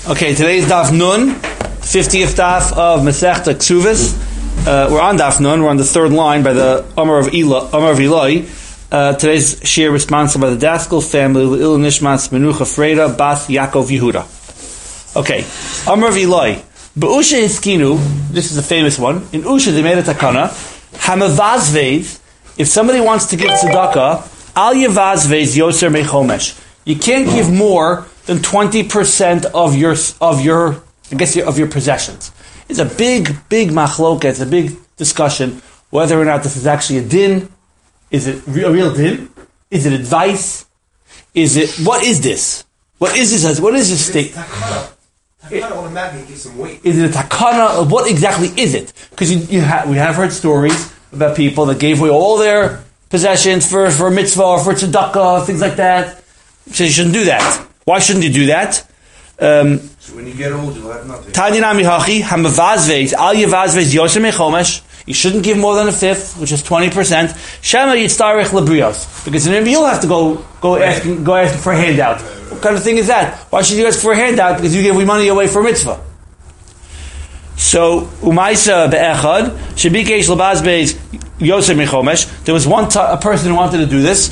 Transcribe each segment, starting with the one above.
Okay, today's Daf Nun, 50th Daf of Masechta Ksuvos. We're on Daf Nun. We're on the third line by the Amar of Eloi. Today's shir responsible by the Daskal family, L'il Nishmas Menucha Freda Bas Yaakov Yehuda. Okay, Amar of Eloi. Be'usha Hiskinu, this is a famous one. In Usha they made a takana. Hamavazvez, if somebody wants to give tzedakah, Al Yavazvez Yoser Mechomesh. You can't give more than 20% of your possessions. It's a big machloka. It's a big discussion whether or not this is actually a din. Is it a real din? Is it advice? What is this? What is this? What is this state? Takana automatically gives some weight. Is it a takana? What exactly is it? Because we have heard stories about people that gave away all their possessions for a mitzvah or for tzedakah, things like that. So you shouldn't do that. Why shouldn't you do that? So when you get old, you'll have nothing. You shouldn't give more than a fifth, which is 20%. Shema yitzarich lebrios, because then you'll have to go ask for a handout. What kind of thing is that? Why should you ask for a handout? Because you give money away for a mitzvah. So umaisa be'echad shebikesh labazbeis yosef mechomesh. There was a person who wanted to do this.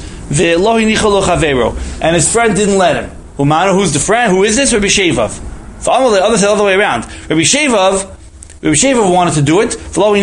And his friend didn't let him. Who's the friend? Who is this? Rabbi Shevav. The other way around. Rabbi Shevav wanted to do it.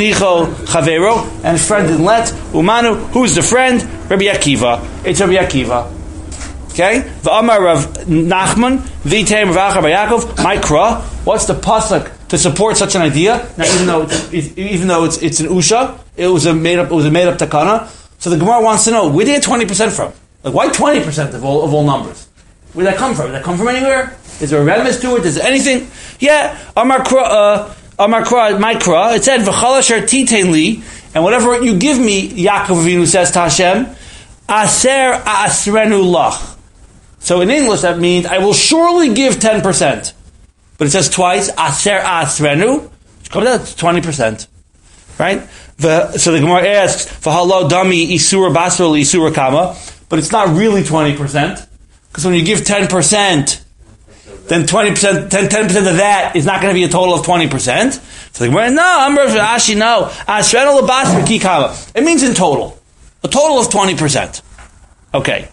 And his friend didn't let. Who's the friend? Rabbi Akiva. It's Rabbi Akiva. Okay? V'amar Rav Nachman v'iteim Rav Acha bar Yaakov Ma'ikra. What's the pasuk to support such an idea? Now, even though it's an usha, it was a made up takana. So the Gemara wants to know, where did you get 20% from? Like, why 20% of all numbers? Where did that come from? Did that come from anywhere? Is there a remes to it? Is there anything? Yeah, Amar Kra, Ma'ikra, it said, V'chal asher titein li, and whatever you give me, Yaakov Avinu says to Hashem, Aser a'asrenu lach. So in English that means, I will surely give 10%. But it says twice, Aser a'asrenu, which comes out to 20%. Right? So the Gemara asks, "V'halo dami isura basra isura kama," but it's not really 20%, because when you give 10%, then 20%, 10% of that is not going to be a total of 20%. So the Gemara, no, asrenu lebasra ki kama. It means in total, a total of 20%. Okay.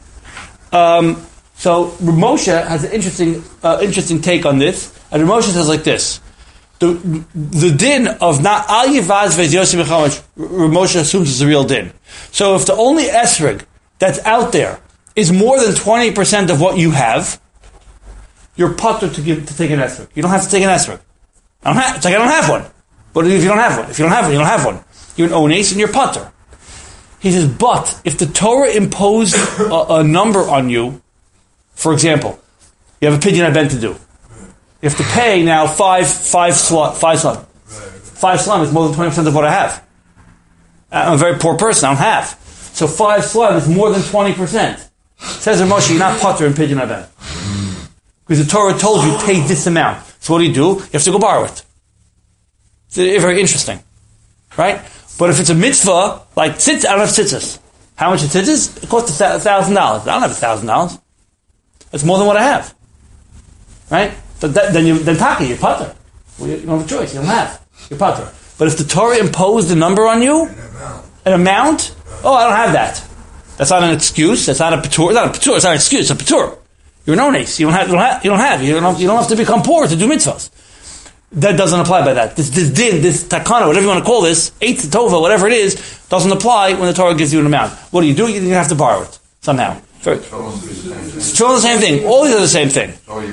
So Moshe has an interesting take on this, and Moshe says like this. The din of not al yivaz vez Yosef Mechomesh, Moshe assumes is a real din. So if the only esrog that's out there is more than 20% of what you have, you're patur to take an esrog. You don't have to take an esrog. It's like I don't have one. But if you don't have one, you don't have one. You're an ones and you're patur. He says, but if the Torah imposed a number on you, for example, you have a pidyon ben to do. You have to pay now five slum. 5 slum is more than 20% of what I have. I'm a very poor person. I don't have. So 5 slum is more than 20%. Says Moshe, you're not patur in pidyon ben. Because the Torah told you pay this amount. So what do? You have to go borrow it. It's very interesting. Right? But if it's a mitzvah, like tzitz, I don't have tzitzis. How much is tzitzis? It costs $1,000. I don't have $1,000. It's more than what I have. Right? Then you're patur. Well, you don't have a choice. You don't have. You're patur. But if the Torah imposed a number on you, an amount, I don't have that. That's not an excuse. That's not a patur. It's not a patur. It's not an excuse. It's a patur. You're an ones. You don't have. You don't have to become poor to do mitzvahs. That doesn't apply by that. This din, this takana, whatever you want to call this, eitz tova, whatever it is, doesn't apply when the Torah gives you an amount. What do? You're going to have to borrow it somehow. It's the same thing. All these are the same thing.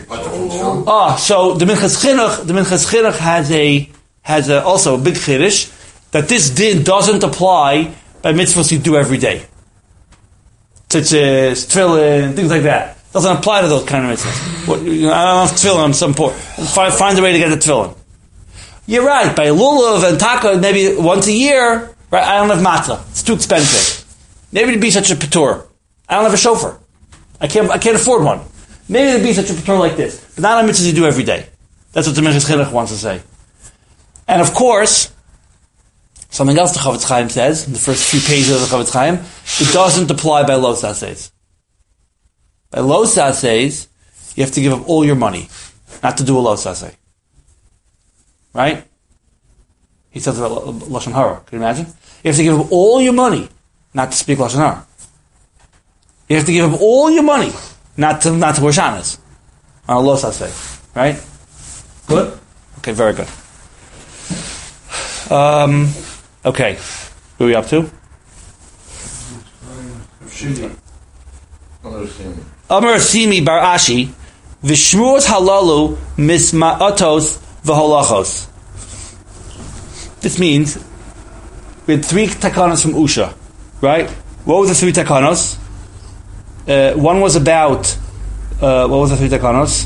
So the Minchas Chinuch has also a big chiddush that this din doesn't apply by mitzvahs you do every day. Tzitzis, tefillin, things like that. Doesn't apply to those kind of mitzvahs. I don't have tefillin. I'm some poor. Find a way to get the tefillin. You're right. By lulav and taka, maybe once a year. Right? I don't have matzah. It's too expensive. Maybe to be such a patur. I don't have a shofar. I can't afford one. Maybe it'd be such a patur like this, but not a mitzvah you do every day. That's what the Minchas Chinuch wants to say. And of course, something else the Chavetz Chaim says in the first few pages of the Chavetz Chaim, it doesn't apply by lo saseh. By lo saseh, you have to give up all your money. not to do a lo saseh. Right? He says about Lashon Hara. Can you imagine? You have to give up all your money not to speak Lashon Hara. You have to give up all your money not to wear shanas on a lo saseh. Right? Good? Okay, very good. Okay. Who are we up to? Amar Simi Bar Ashi Vishmuot Halalu Misma'atos V'holachos. This means we had 3 takanos from Usha, right? What were the 3 takanos? One was about what was the 3 takanos?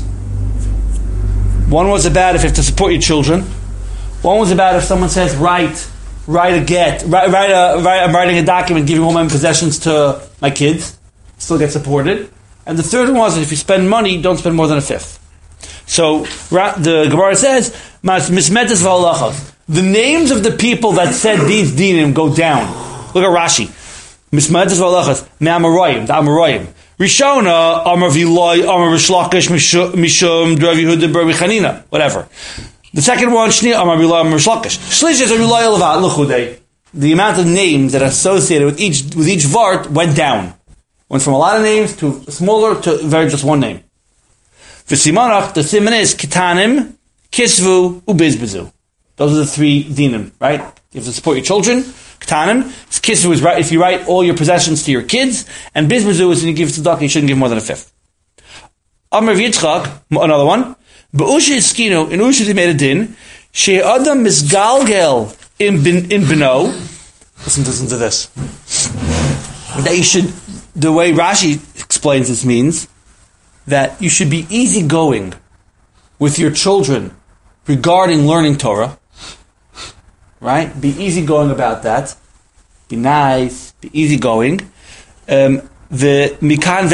One was about if you have to support your children. One was about if someone says write a get, I'm writing a document giving all my possessions to my kids, still get supported. And the third one was that if you spend money, don't spend more than a fifth. So the Gemara says, Mismetes v'halachos. The names of the people that said these dinim go down. Look at Rashi. Mismetes v'halachos. Me'amoraim, the Amoraim. Rishona, Amar Viloi, Amar Rishlakish, Mishum, Drav Yehuda, Bar Chanina, whatever. The second one, Shnia, Amar Viloi, Amar Rishlakish. Shlish is a Viloi Levat, Luchudei. The amount of names that are associated with each vart went down. Went from a lot of names to smaller to just one name. V'simanach, the siman is Kitanim, Kisvu, Ubizbizu. Those are the 3 dinim, right? You have to support your children. Ketanim. Kisvu is right if you write all your possessions to your kids, and bizbazu is when you give tzedakah, you shouldn't give more than a fifth. Amar Yitzchak, another one. Be'usha iskinu, in Usha they made a din, she'adam misgalgel in beno. Listen to this. That you should, the way Rashi explains this means, that you should be easygoing with your children regarding learning Torah. Right? Be easygoing about that. Be nice. Be easygoing. The mikan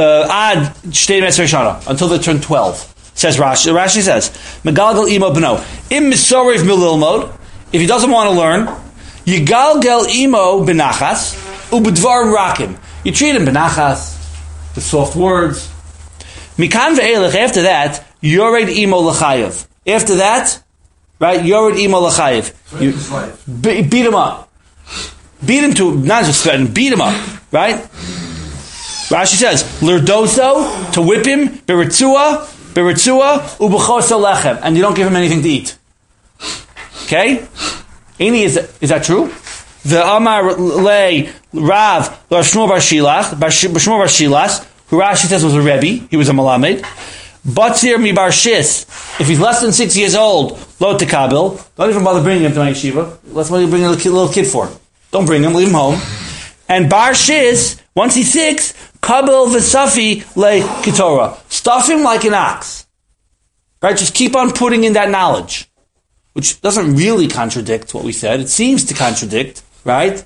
ad shtei mesar shana until they turn 12. Says Rashi. Rashi says, "Megalgal imo b'no im misoriv mililmod." If he doesn't want to learn, yigalgal imo b'nachas ubedvar rakim. You treat him b'nachas with soft words. Mikan ve'elech. After that, yored imo l'chayev. After that. Right? Yored imo l'chayev. Beat him up. Beat him to, not just threaten, beat him up. Right? Rashi says, Lirdoso, to whip him, beritzua, ubechoso lechem. And you don't give him anything to eat. Okay? Is that true? The Amar le Rav, Shmuel bar Shilas, who Rashi says was a Rebbe, he was a Malamed. Batzir mi bar Shis, if he's less than 6 years old, lo tekabil, don't even bother bringing him to my yeshiva. That's what you bring a little kid for. Don't bring him, leave him home. And bar Shis, once he's 6, kabel v'safi le kitorah. Stuff him like an ox. Right? Just keep on putting in that knowledge. Which doesn't really contradict what we said. It seems to contradict, right?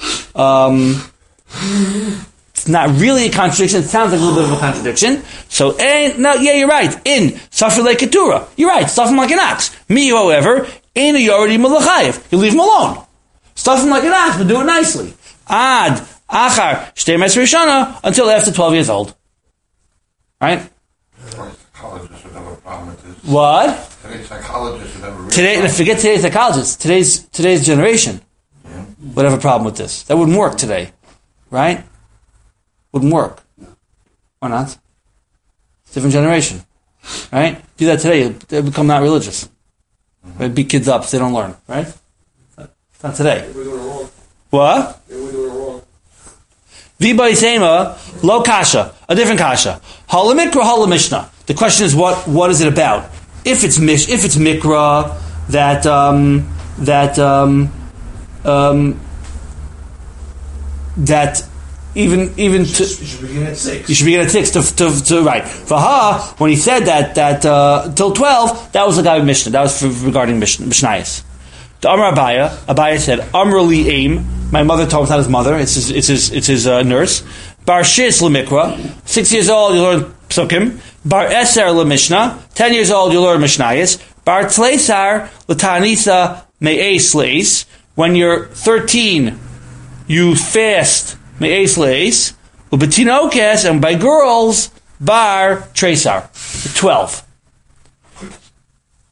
It's not really a contradiction. It sounds like a little bit of a contradiction. So, you're right. In Safi le Keturah. You're right. Stuff him like an ox. Me, however, in a Yoredi Malachayev. You leave him alone. Stuff him like an ox, but do it nicely. Ad, achar, shtei mesar shana, until after 12 years old. Right? Psychologists would have a problem with this. What? Today's psychologists would have a real problem. Forget today's psychologists. Today's generation would have a problem with this. That wouldn't work today. Right? Wouldn't work. Or not? It's a different generation. Right? Do that today, they become not religious. Right? Beat kids up so they don't learn. Right? It's not today. We're doing it wrong. What? We're doing it wrong. Viba Isema, lo kasha, a different kasha. Halamikra, halamishna. The question is, what is it about? If it's mikra, that even You should begin at 6. You should begin at 6 to right. Vaha, when he said that till 12, that was the guy with Mishnah. That was regarding Mishnayos. The Amar Abaya said, Amrali Aim. My mother told him, it's not his mother, it's his nurse. Bar Shis Lemikra, 6 years old, you learn Psukim. Bar Eser Lemishna, 10 years old, you learn Mishnayos. Bar Tleisar Latanisa Me'es Leis. When you're 13, you fast Me'es Leis. Ubetinokes, and by girls, Bar Tresar, 12.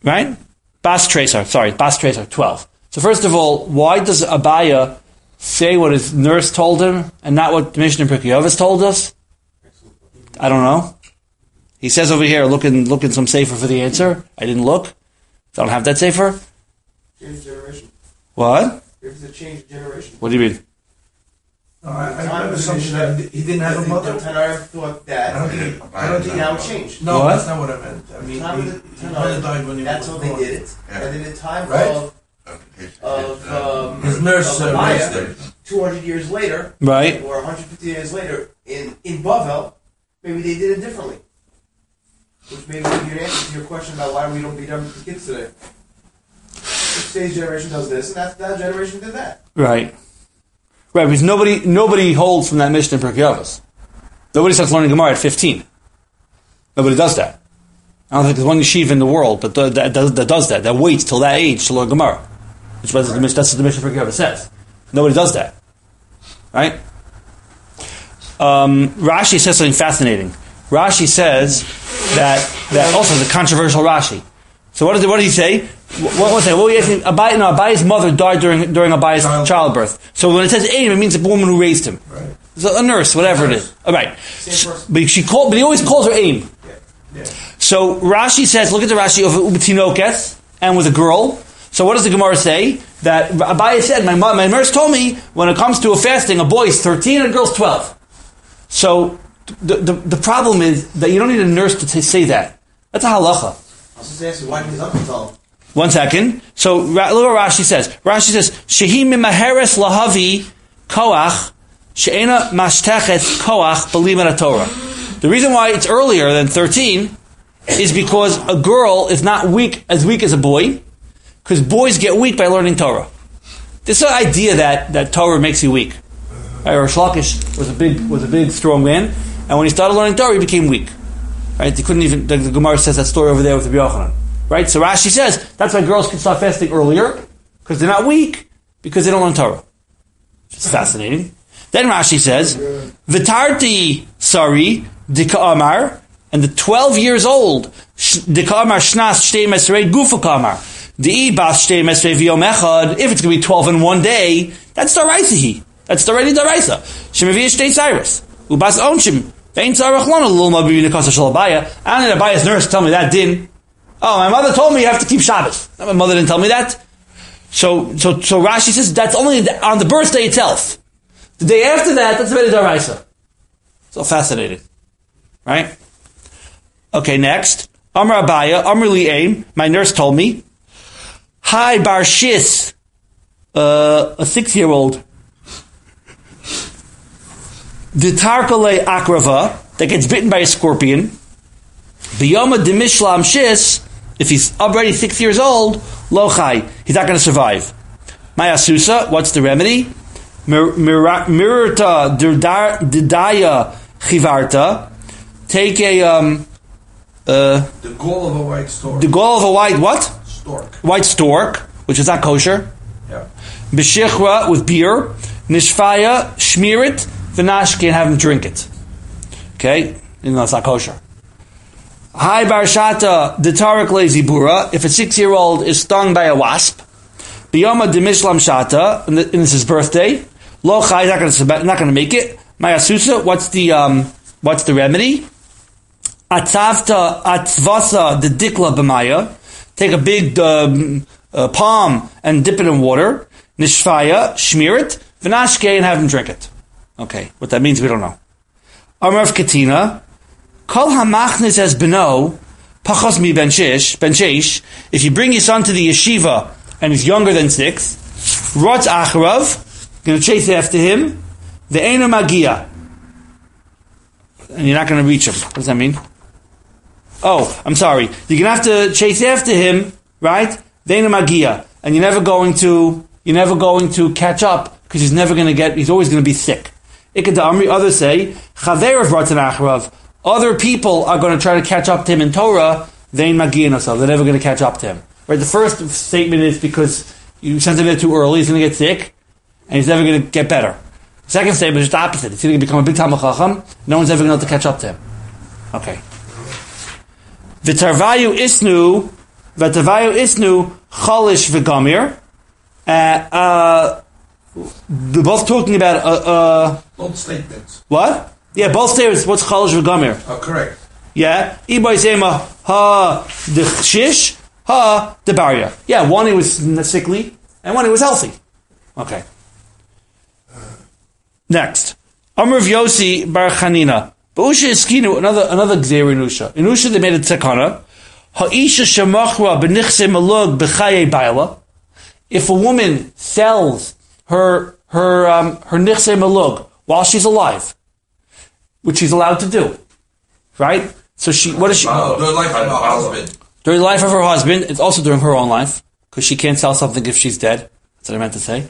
Right? Bas Tresar, 12. So first of all, why does Abaya say what his nurse told him and not what the Mishnah in Pirkei Avos told us? I don't know. He says over here, look in some sefer for the answer. I didn't look. I don't have that sefer. Change generation. What? It's a change generation. What do you mean? No, I have assumption that he didn't have a mother. Tanara thought that. I don't think Now it changed. No, What? that's not what I meant. I mean, Time of he the kinda died when he that's was how they born. did it. Yeah. And in the time Right? of His nurse of raised Abaya, him. 200 years later, Right. or 150 years later, in Bavel, maybe they did it differently. Which maybe would be an answer to your question about why we don't beat up the kids today. Today's generation does this, and that generation did that. Right. Right, because nobody holds from that Mishnah in Pirkei Avos. Nobody starts learning Gemara at 15. Nobody does that. I don't think there's one yeshiva in the world that does that. That waits till that age to learn Gemara. That's what the Mishnah in Pirkei Avos says. Nobody does that. Right? Rashi says something fascinating. Rashi says that also the controversial Rashi. So what did he say? What was that? What were you asking? Abaya's mother died during Abaya's childbirth. So when it says Aim, it means the woman who raised him. Right. So a nurse, whatever it is. All right. Same person. But he always calls her Aim. Yeah. So Rashi says, look at the Rashi of Ubetinokes and with a girl. So what does the Gemara say? That Abaya said, my nurse told me when it comes to a fasting, a boy is 13 and a girl's 12. So the problem is that you don't need a nurse to say that. That's a halacha. I was just asking, why did his uncle tell him? One second. So look what Rashi says. Rashi says, Shehi mimaheres lahavi koach she'ena mashtechet koach b'limat Torah. The reason why it's earlier than 13 is because a girl is not as weak as a boy, because boys get weak by learning Torah. This idea that Torah makes you weak. Rish Lakish was a big strong man, and when he started learning Torah, he became weak. Right? He couldn't even. The Gemara says that story over there with the Yochanan. Right? So Rashi says that's why girls can start fasting earlier, because they're not weak, because they don't learn Torah. It's fascinating. Then Rashi says, Vitarti Sari Dika Amar, and the 12 years old Dika Amar Shnas Shtei Mesrei Gufa Kamar. The Bas Shtei Mesrei V'Yom Echad. If it's going to be 12 in one day, that's Daraisa. That's already Daraisa. Shemaviyah Shtei Cyrus Ubas Onshim. Vein Tzarach Lana Lulma B'Yina Kasa Shal Abaya. I don't need Abaya's nurse to tell me that din. Oh, my mother told me you have to keep Shabbos. My mother didn't tell me that. So Rashi says that's only on the birthday itself. The day after that, that's already Daraisa. So fascinating. Right? Okay, next. Amar Abaya, Amar Li Aim, my nurse told me, Hi Bar Shis, a 6-year-old, the Tarkale Akrava, that gets bitten by a scorpion, Biyoma Demishlam Shis, if he's already 6 years old, Lochai, he's not going to survive. Maya Susa, what's the remedy? Mirta Didaya Chivarta, take The gall of a white stork. the gall of a white stork, which is not kosher. Yeah. Beshichra with beer, nishfaya, shmear it, v'nashki, and have him drink it. Okay? Even though it's not kosher. Hai barshata, the tarik lezibura, if a 6-year-old is stung by a wasp, biyoma demishlam shata, and this is his birthday, lo chai, not going to make it. Mayasusa, what's the remedy? Atzavta atzvasa the dikla b'maya. Take a big palm and dip it in water. Nishfaya, shmear it, v'nashke, and have him drink it. Okay, what that means we don't know. Amrav Katina, kol hamachnis as beno, pachos mi ben sheish. If you bring your son to the yeshiva and he's younger than 6, rotz acharav, going to chase after him, ve'ena magia, and you're not going to reach him. What does that mean? Oh, I'm sorry. You're going to have to chase after him, right? Ve'ena magia, and you're never going to catch up because he's always going to be sick. Others say, Chaverav Ratan Acharav. Other people are going to try to catch up to him in Torah, Vein Magia Nasav. They're never going to catch up to him. Right? The first statement is because you sent him there too early, he's going to get sick, and he's never going to get better. The second statement is just the opposite. He's going to become a big Talmid Chacham, no one's ever going to be able to catch up to him. Okay. V'tarvayu isnu Vatavayu isnu chalish v'gamir. They're both talking about Both statements. what? Yeah, both statements. What's chalish v'gamir? Oh, correct. Yeah, Ibai Zema ha the shish ha the barya. Yeah, one he was sickly and one he was healthy. Okay. Next, Amr of Yossi bar Chanina. Ba'usha iskinu another gzeir in Usha. In Usha they made a tzakana. Ha'isha shemachra b'nichse malug b'chaye baila. If a woman sells her nichse malug while she's alive, which she's allowed to do, right? So what does she? During life of her husband. During the life of her husband, it's also during her own life, because she can't sell something if she's dead. That's what I meant to say.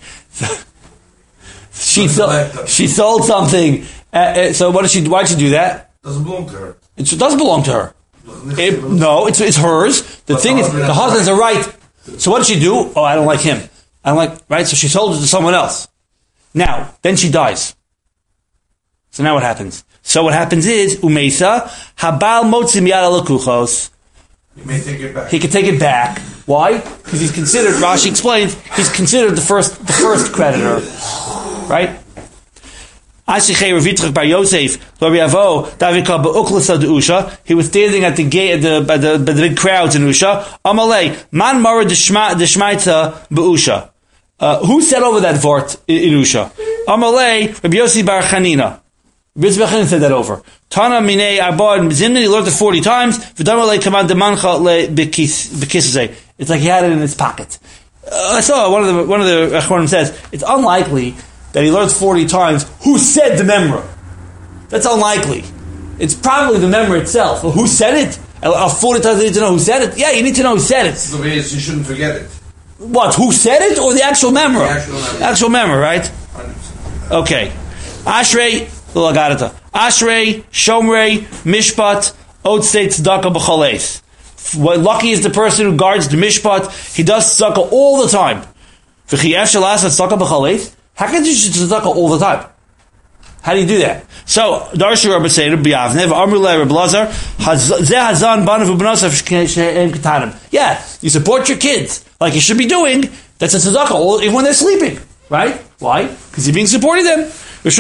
She sold something. So why did she do that? Doesn't belong to her. It does belong to her. No, it's hers. The thing is, the husband has a right. So what did she do? Oh, I don't like him. I don't like, right? So she sold it to someone else. Now, then she dies. So now what happens? So what happens is, Umeisa, Habal Motzim Yad Alakuchos. You may take it back. He can take it back. Why? Because he's considered, Rashi explains, he's considered the first creditor. Right? He was standing at the gate by the big crowds in Usha. Amalei, man mara deshmaita beusha. Who said over that vort in Usha? Amalei, Rabbi Yossi bar Chanina. Rabbi Yossi bar Chanina said that over. Tana minei abad zimni. He learned it 40 times. V'damalei command demancha le bekisazei. It's like he had it in his pocket. I saw one of the Achronim says it's unlikely that he learned 40 times who said the memra. That's unlikely. It's probably the memra itself. Well, who said it? 40 times you need to know who said it? Yeah, you need to know who said it. So you shouldn't forget it. What, who said it or the actual memra? The actual memra, right? 100%. Okay. Ashrei, Lagadata. Ashrei, Shomrei, Mishpat, Od State Tzedakah B'chaleis. Lucky is the person who guards the Mishpat. He does tzedakah all the time. V'chi efshel asat tzedakah b'chaleis. How can you do tzedakah all the time? How do you do that? So, Darshu Rabbi Seder, B'yavnev, Amrullah, Rabbi Lazar, Zeh Hazan, Banav, U'b'nosav, She'em Ketanim. Yeah, you support your kids, like you should be doing. That's a tzedakah, even when they're sleeping. Right? Why? Because you're being supporting them. Just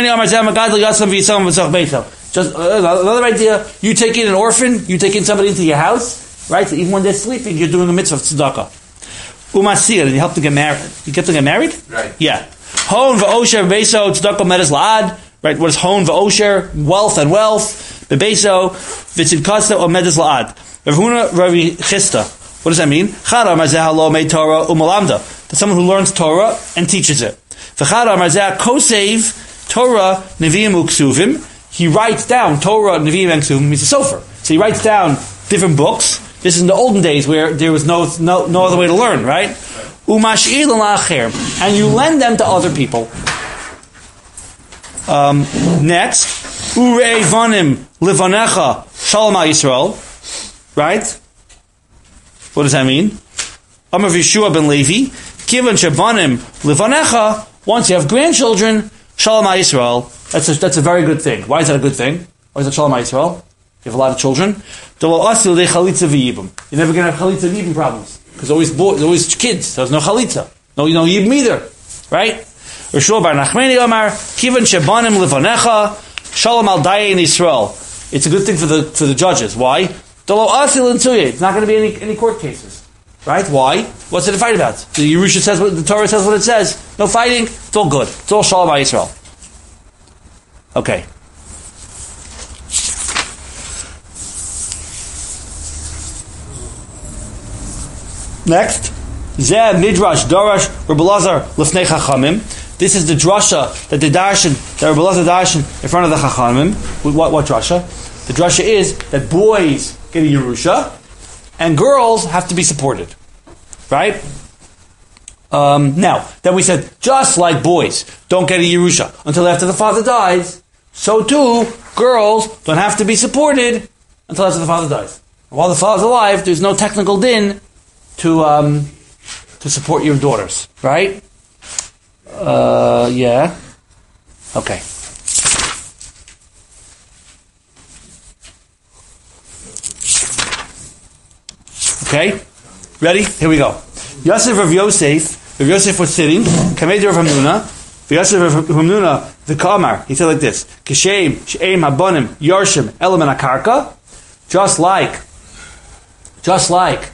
another idea, you take in an orphan, you take in somebody into your house, right? So even when they're sleeping, you're doing a mitzvah of tzedakah. Umasir, and you help them get married. You get them get married? Right. Yeah. Hon v'osher beso tzedakah medes la'ad. Right? What is hon v'osher? Wealth and wealth. Bebeso v'tzidkasa or medes la'ad. Rav Huna Ravi Chista. What does that mean? Chara marzeh lo mei Torah umalamda. That's someone who learns Torah and teaches it. V'chara marzeh kosev Torah neviim uksuvim. He writes down Torah, neviim and ksuvim. He's a sofer. So he writes down different books. This is in the olden days where there was no other way to learn, right? Umash'ir l'la'acher, and you lend them to other people. Next, urei vanim livanecha shalom Yisrael, right? What does that mean? Amar Yeshua ben Levi, kivan shevanim livanecha. Once you have grandchildren, shalom Yisrael. That's a very good thing. Why is that a good thing? Why is that shalom Yisrael? You have a lot of children. You're never going to have chalitza v'yibim problems. Because always kids. There's no chalitza. No yibim either. Right? Rishul bar Nachmani Omar, Kivan shebanim levanecha, shalom al dayin Yisrael. It's a good thing for the judges. Why? It's not going to be any court cases. Right? Why? What's it to fight about? The Yerusha says the Torah says what it says. No fighting. It's all good. It's all shalom al Yisrael. Okay. Next, Zeh Midrash Darash Rabbi Lazar Lefnei Chachamim. This is the drasha that Rabbi Lazar darshan in front of the Chachamim. What drasha? The drasha is that boys get a Yerusha and girls have to be supported. Right? Now, then we said, just like boys don't get a Yerusha until after the father dies, so too, girls don't have to be supported until after the father dies. While the father's alive, there's no technical din to support your daughters, right? Yeah. Okay. Okay. Ready? Here we go. Yosef Rav Yosef. Rav Yosef was sitting. Kamei Rav Hamnuna. Yosef Rav Hamnuna, the Kamar. He said like this: Kishem, She'em Habonim, Yorshim, Elam and Akarka. Just like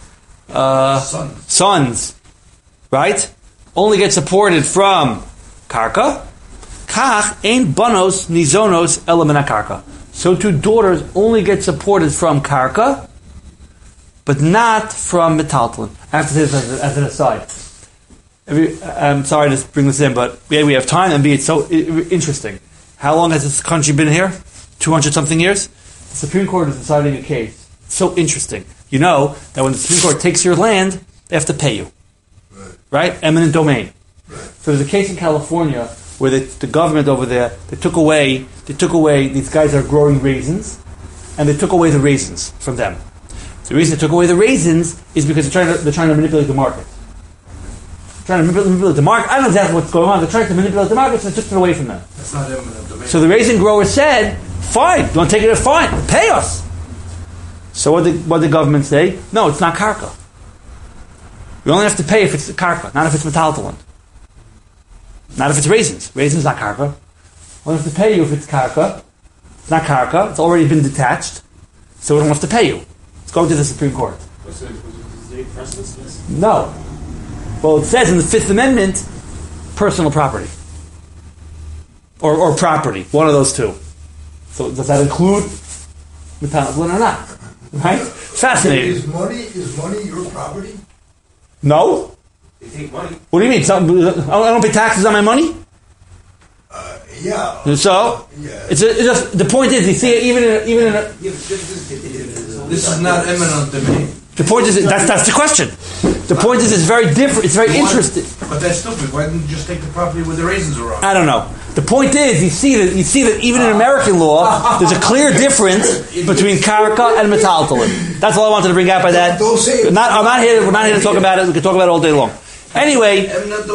sons, right? Only get supported from karka. Kach ein banos nizonos elam and Akarka. So too daughters only get supported from karka, but not from metaltalin. I have to say this as an aside. I'm sorry to bring this in, but A, we have time, and B, it's so interesting. How long has this country been here? 200 something years? The Supreme Court is deciding a case. It's so interesting. You know that when the Supreme Court takes your land, they have to pay you. Right? Eminent domain. Right. So there's a case in California where the government over there, they took away these guys are growing raisins, and they took away the raisins from them. The reason they took away the raisins is because they're trying to manipulate the market. Trying to manipulate the market. I don't know exactly what's going on. They're trying to manipulate the market, so they took it away from them. That's not eminent domain. So the raisin grower said, fine, you want to take it? Fine, pay us. So what did the government say? No, it's not karka. We only have to pay if it's karka, not if it's metaltalin. Not if it's raisins. Raisins not karka. We only have to pay you if it's karka. It's not karka. It's already been detached. So we don't have to pay you. Let's go to the Supreme Court. Was it precedence? No. Well, it says in the Fifth Amendment, personal property. Or property. One of those two. So does that include metaltalin or not? Right? Fascinating. Is money your property? No. They take money. What do you mean? I don't pay taxes on my money? Yeah. So Yeah. it's just the point is, you see it even in a, This is not eminent domain. the point is that's the question. The point is it's very different. It's very interesting. But that's stupid. Why didn't you just take the property where the raisins are on? I don't know. The point is you see that even in American law there's a clear difference between karka and metaltalin. That's all I wanted to bring out by that. Don't say it. We're not here to talk about it. We can talk about it all day long. Anyway,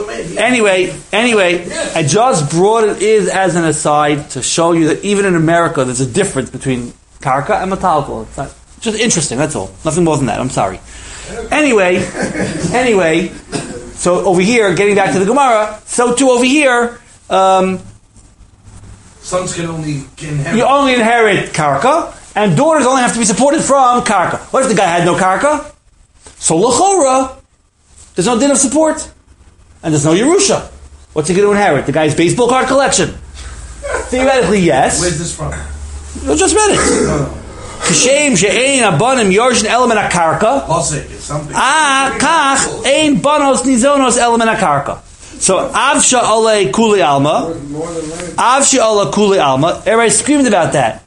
I just brought it as an aside to show you that even in America there's a difference between karka and metaltalin. It's not, just interesting, that's all. Nothing more than that. I'm sorry. Anyway, so over here, getting back to the Gemara, so too over here, Sons can only inherit. you only inherit karka, and daughters only have to be supported from karka. What if the guy had no karka? So l'chora, there's no din of support, and there's no Yerusha. What's he going to inherit? The guy's baseball card collection? Theoretically, yes. Where's this from? You just read it. Kishem she'ein abanim yorshin element akarka. Hosek, it's something. Kach ein banos nizonos element akarka. So avsha ole kuli alma. Avsha ole kuli alma. Everybody screamed about that.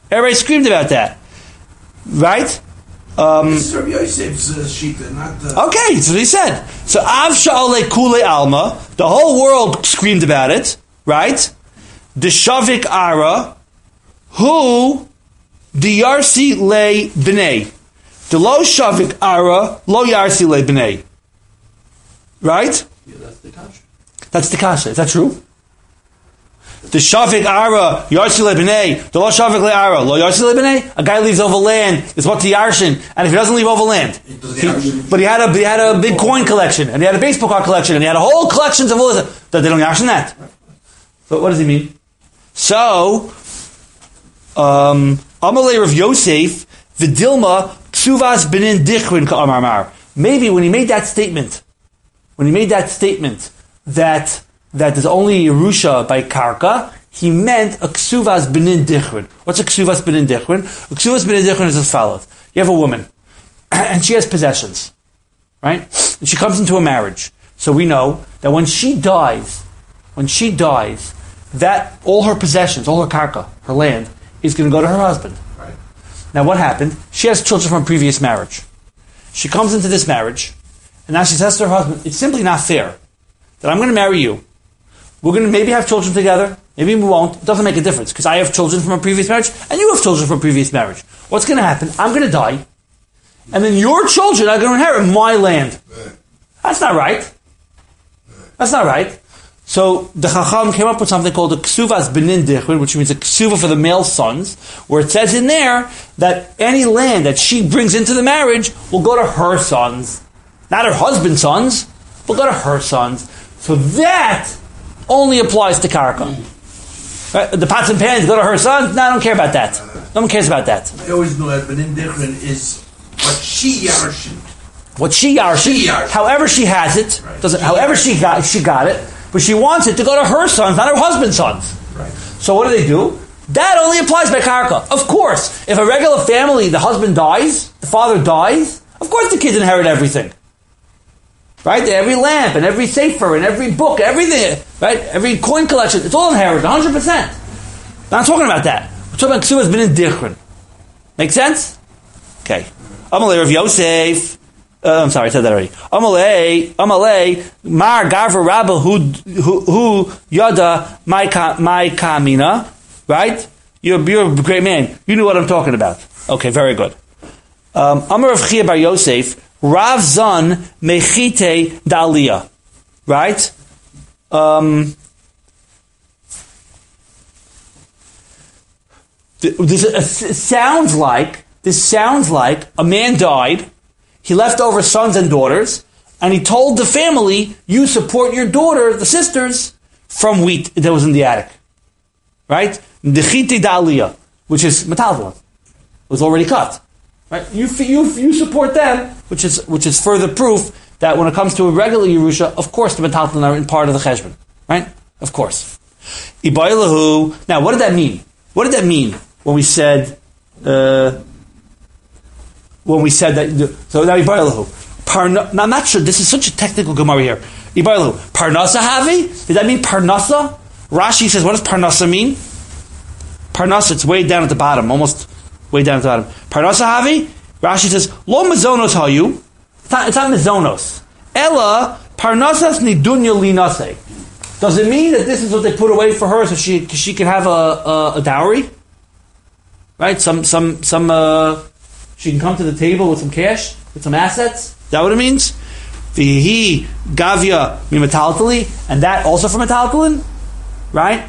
Right? This is Rabbi Yosef's shita, not the... Okay, that's what he said. So avsha ole kuli alma. The whole world screamed about it. Right? The shavik ara. Who... The yarsi le b'nei. The lo shavik ara, lo yarsi le b'nei. Right? Yeah, that's the kasha. That's the kasha. Is that true? The shavik ara, yarsi le b'nei. The lo shavik le ara, lo yarsi le b'nei. A guy leaves over land, is what the yarshin. And if he doesn't leave over land, but he had a big coin collection, and he had a baseball card collection, and he had a whole collection of all this. They don't yarshin that. But what does he mean? So, Amalei Rav Yosef, Vidilma, Ksuvas Benin Dichrin Ka'amar Mar. Maybe when he made that statement that there's only Yerusha by Karka, he meant a Ksuvas Benin Dichrin. What's a Ksuvas Benin Dichrin? A Ksuvas Benin Dichrin is as follows. You have a woman, and she has possessions, right? And she comes into a marriage. So we know that when she dies, that all her possessions, all her Karka, her land, is going to go to her husband. Right. Now what happened? She has children from a previous marriage. She comes into this marriage, and now she says to her husband, it's simply not fair that I'm going to marry you. We're going to maybe have children together, maybe we won't. It doesn't make a difference, because I have children from a previous marriage, and you have children from a previous marriage. What's going to happen? I'm going to die, and then your children are going to inherit my land. That's not right. So the Chacham came up with something called a Ksuvas Benin Dichrin, which means a Ksuva for the male sons, where it says in there that any land that she brings into the marriage will go to her sons, not her husband's sons, but go to her sons. So that only applies to karka. Right? The pots and pans go to her sons. No, I don't care about that. No one cares about that. I always know that, but indifferent is what she yarshin. What she yarshin, however she has it, Right. doesn't. However she got it, but she wants it to go to her sons, not her husband's sons. Right. So what do? That only applies by karka. Of course, if a regular family, the husband dies, the father dies, of course the kids inherit everything. Right? Every lamp and every sefer and every book, everything, right? Every coin collection, it's all inherited, 100%. Not talking about that. We're talking about Ksuva has been in Dichron. Make sense? Okay. Amalei Rav Yosef. I'm sorry, I said that already. Amalei, Mar Gavra Rabba who Yada my Kamina. Right? You're a great man. You knew what I'm talking about. Okay, very good. Amar Rav Chia Bar Yosef, Rav Zan Mechite Dalia. Right? This sounds like a man died, he left over sons and daughters, and he told the family, you support your daughter, the sisters, from wheat that was in the attic. Right? Dechite Dalia, which is metaltalin, was already cut. Right? You support them, which is further proof that when it comes to a regular Yerusha, of course the metaltalin are in part of the cheshbon. Right? Of course. Ibaylahu. Now, what did that mean? What did that mean when we said that? So now Ibaylahu. Now, I'm not sure. This is such a technical Gemara here. Ibaylahu. Parnasa havi? Did that mean parnasa? Rashi says, what does parnasa mean? Parnasa, it's way down at the bottom, almost way down at the bottom. Parnasa havi? Rashi says, lo mezonos hayu. It's not mezonos. Ella parnasas nidunya linase. Does it mean that this is what they put away for her so she can have a dowry? Right? She can come to the table with some cash, with some assets. Is that what it means? Vihi gavya mimetaltali, and that also from metaltalin? Right?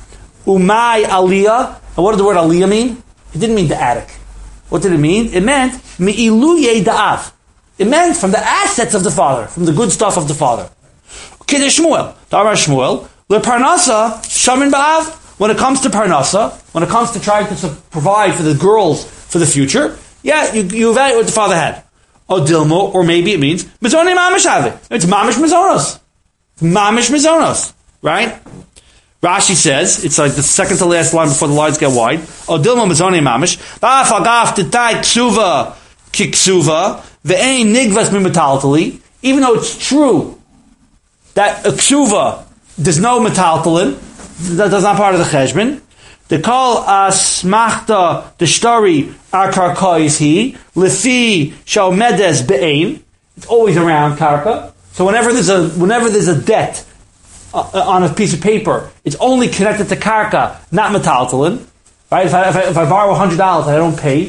Umay aliyah. And what did the word aliyah mean? It didn't mean the attic. What did it mean? It meant mi'iluye da'av. It meant from the assets of the father, from the good stuff of the father. Kidei Shmuel. Damar Shmuel. Le parnasa shamin ba'av. When it comes to parnasa, when it comes to trying to provide for the girls for the future, yeah, you evaluate what the father had. Odilmo, or maybe it means mizone mamish have. It's mamish mizonos. Mamish mizonos. Right? Rashi says, it's like the second to last line before the lines get wide. Odilmo mizone mamish. Ba'afagaf titai ksuva kiksuva. Ve'ein nigvas mimetaltali. Even though it's true that a ksuva, there's no metaltalin, that's not part of the cheshbon. They call asmachta the shtori akarkois he lefi shomedes be'ein. It's always around karka. So whenever there's a debt on a piece of paper, it's only connected to karka, not metaltalin. Right? If I borrow $100 and I don't pay,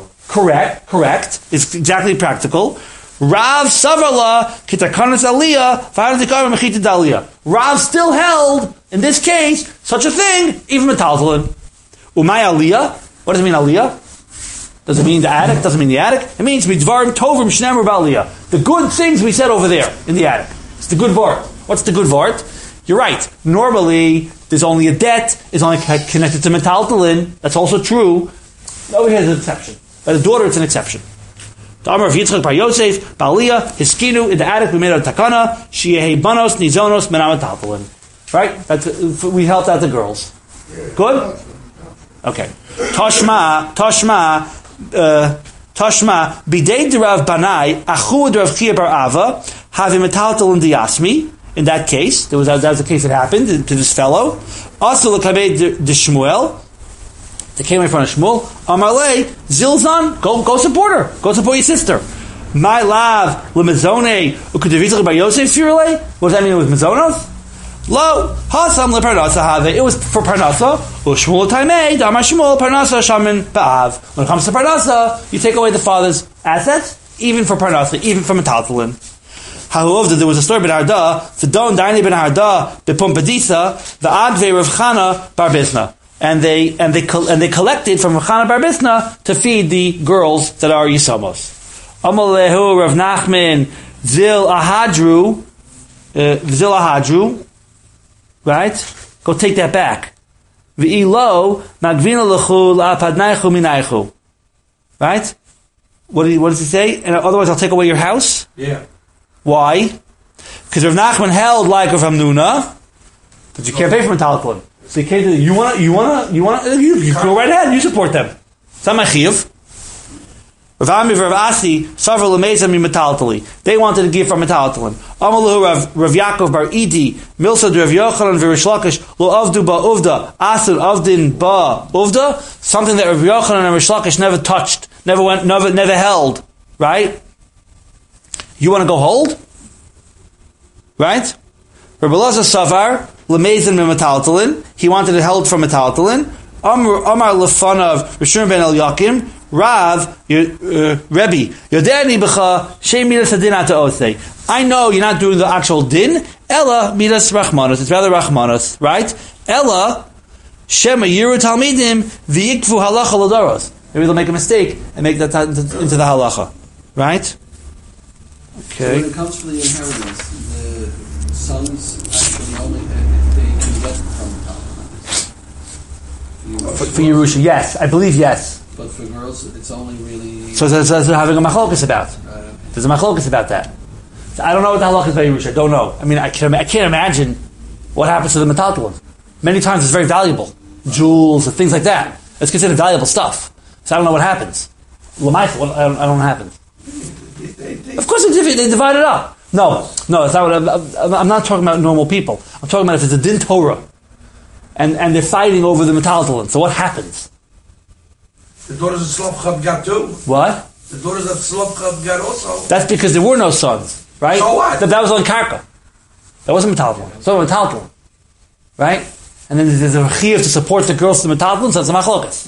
correct. It's exactly practical. Rav Savarla Kitakanas Aliyah V'Hadikar Mechita Dalia. Rav still held in this case such a thing, even metaltalin. Umay Aliyah. What does it mean Aliyah? Does it mean the attic? Doesn't mean the attic. It means Midvarim Tovim Shnemer B'Aliyah. The good things we said over there in the attic. It's the good vart. What's the good vart? You're right. Normally there's only a debt. It's only connected to metaltalin. That's also true. Over here there's an exception. By the daughter, it's an exception. The Amar of Yitzchak Bar Yosef, Ba'aliyah, Hiskinu, in the attic we made a takana, Shiehe Banos, Nizonos, Menam Taltalin. Right? We helped out the girls. Good? Okay. Toshma, Bidei Derav Banai, Achu Derav Chia Bar Ava, Havim Metaltalin Diasmi. In that case, that was the case that happened to this fellow. Also, L'Kabei de Shmuel. They came in front of Shmuel. Amarle, Zilzan, go support her. Go support your sister. My love, lemezone, ukudevizach bar Yosef firle. What does that mean? It was mezonos? Lo, hasam leparnasa have. It was for parnasa. Shmuel taimei, damar Shmuel parnasa shamin ba'av. When it comes to parnasa, you take away the father's assets, even for parnasa, even for metaltalin. However, there was a story ben Arda, Fidon Daini ben Arda, bepumpadisa, the Adve Rav Chana bar Bisna. And they collected from Chana bar Bisna to feed the girls that are Yisamos. Amalehu Rav Nachman Zil ahadru, right? Go take that back. V'ilo magvina lechu la'apadnaichu minaichu. Right? What does he say? And otherwise, I'll take away your house. Yeah. Why? Because Rav Nachman held like Rav Hamnuna, but you can't pay for metaltalin. So you can't do. You go right ahead. You support them. It's not my chiyuv. Rav Ami Rav Asi several lemezam metaltali. They wanted to give from metaltalin. Amalu Rav Yaakov Bar Idi Milsa Rav Yochanan V'Rish Lakish Lo Avdu Ba Uvda Asur Avdin Ba Uvda. Something that Rav Yochanan and Rish Lakish never touched, never held. Right? You want to go hold? Right? Rabbi Elazar Savar lemezam metaltalin. He wanted it held from metaltalin. Amar Lefanav Rishon Ben El Yakim. Rav, Rebbe, Yodeni b'cha shei midas hadin ata osei. I know you're not doing the actual din. Ella midas rachmanos. It's rather rachmanos, right? Ella shema yiru talmidim v'yikvu halacha l'daros. Maybe they'll make a mistake and make that into the halacha, right? Okay. So when it comes to the inheritance, the sons actually only if they can get from For Yerusha, yes, I believe yes. But for girls, it's only really... So that's what having a machlokas about. There's a machlokas about that. So I don't know what the halakha is by Yerusha. I don't know. I mean, I can't imagine what happens to the metaltalin. Many times it's very valuable. Jewels and things like that. It's considered valuable stuff. So I don't know what happens. I don't know what happens. Of course they divide it up. No, it's not what I'm not talking about normal people. I'm talking about if it's a din Torah and they're fighting over the metaltalin. So what happens? The daughters of Slavchab got too. What? The daughters of Slavchab got also. That's because there were no sons, right? So what? That was on Karka. That wasn't metaltalin. So metaltalin, right? And then there's a chiyuv to support the girls to metaltalin, so it's a machlokas.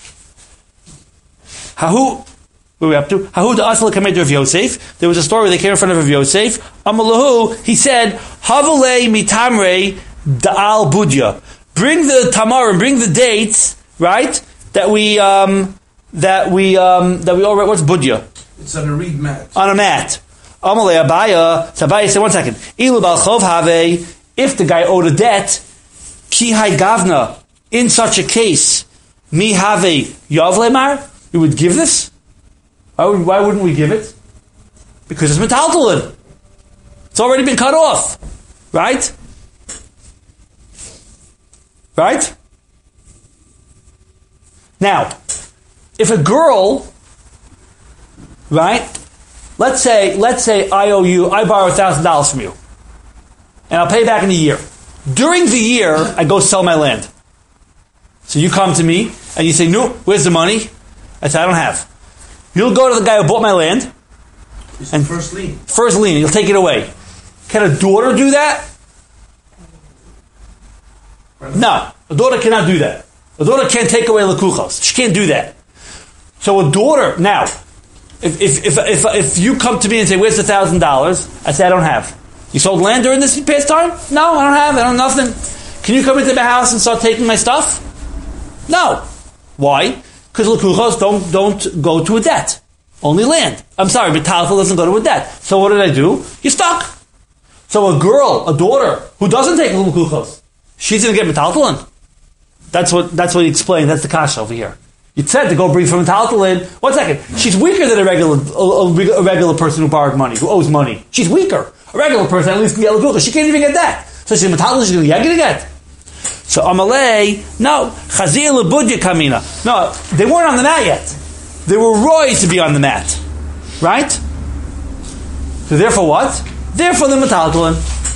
Hahu, where are we up to? Hahu the asal kamed Rav Yosef. There was a story where they came in front of Rav Yosef. Amalahu, he said, Havulei mitamrei da'al budya. Bring the tamar and bring the dates, right? That we all read. What's budya? It's on a reed mat. On a mat. Amalei Abaya. So Abaya said, 1 second. Ilu bal chov have. If the guy owed a debt, ki hai gavna. In such a case, mi have yav lemar. We would give this. Why wouldn't we give it? Because it's metaltalin. It's already been cut off, right? Right. Now, if a girl, right, let's say I borrow $1,000 from you, and I'll pay back in a year. During the year, I go sell my land. So you come to me, and you say, no, where's the money? I say, I don't have. You'll go to the guy who bought my land, and first lien. First lien, you'll take it away. Can a daughter do that? No, a daughter cannot do that. A daughter can't take away lekuchos. She can't do that. So a daughter, now, if you come to me and say, where's the $1,000? I say, I don't have. You sold land during this past time? No, I don't have. I don't have nothing. Can you come into my house and start taking my stuff? No. Why? Because lekuchos don't go to a debt. Only land. I'm sorry, but talfel doesn't go to a debt. So what did I do? You're stuck. So a daughter, who doesn't take lekuchos, she's going to get metaltalin. That's what he explained. That's the kasha over here. You said to go bring from metaltalin. 1 second. She's weaker than a regular person who borrowed money, who owes money. She's weaker. A regular person at least can get lekuchos. She can't even get that. So she's metaltalin. She's going to get. So Amalei, no, chazir lebudya kamina. No, they weren't on the mat yet. They were royed to be on the mat, right? So therefore what? Therefore the metaltalin.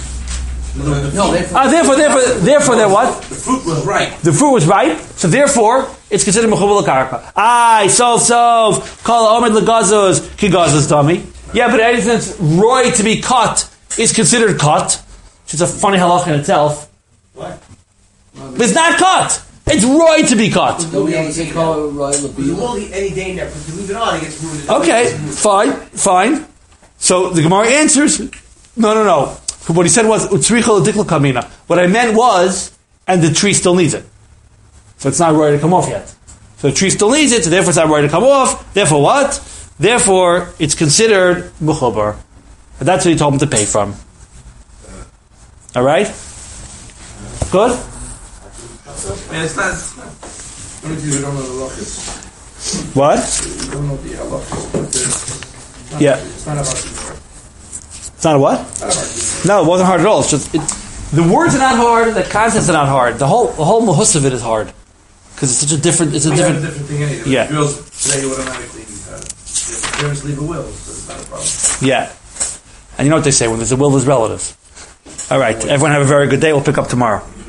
Therefore they're what? The fruit was ripe. The fruit was ripe, so therefore it's considered mechubal karka. Kol omed legazos ki gazos dummy. Yeah, but anything that's royed to be cut is considered cut. Which is a funny halacha in itself. What? But it's not cut. It's royed to be cut. You won't eat any day in there, because if you leave it on, it gets ruined. Okay, fine. So the Gemara answers, no. What he said was, utzricha l'dikla kamina. What I meant was, and the tree still needs it. So it's not ready to come off yet. So the tree still needs it, so therefore it's not ready to come off. Therefore what? Therefore, it's considered muchabar. But that's what he told him to pay from. All right? Good? Man, it's not. Only because we don't know the halachas. What? We don't know the halachas. But it's not, Yeah. It's not about the It's not a what? Not about No, it wasn't hard at all. It's just the words are not hard. The concepts are not hard. The whole mahus of it is hard because it's such a different. It's a We have different. a different thing anyway. Yeah. Wills today automatically. If parents leave a will, so it's not a problem. Yeah. And you know what they say: when there's a will, there's relatives. All right. Everyone have a very good day. We'll pick up tomorrow.